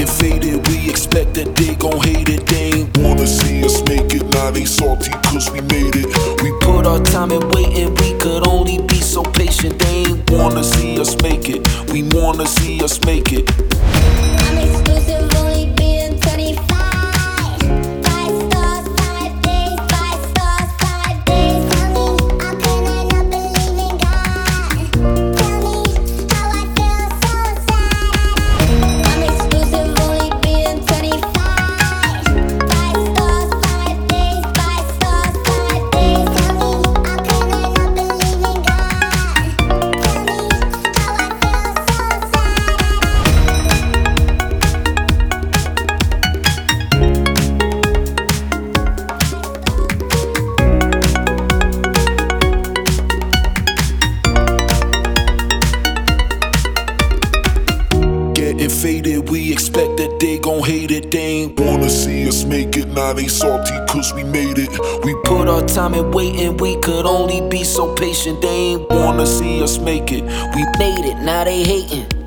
faded, we expect that they gon' hate it. They ain't wanna see us make it, now they salty cause we made it. We put our time in waiting, we could only be so patient. They ain't wanna see us make it, we wanna see us make it. I'm exclusive, only being 25. 5 stars, 5 days, 5 stars, 5 days. Tell me, how can I not believe in God? Tell me how I feel so sad. I'm exclusive, only being 25. 5 stars, 5 days, 5 stars, 5 days. Tell me, how can I not believe in God? Tell me how I feel so sad. Getting faded, we expect that they gon' hate it. They ain't wanna see us make it, now they salty cause we made it. We put our time in waiting, we could only be so patient. They ain't wanna see us make it, we made it, now they hating.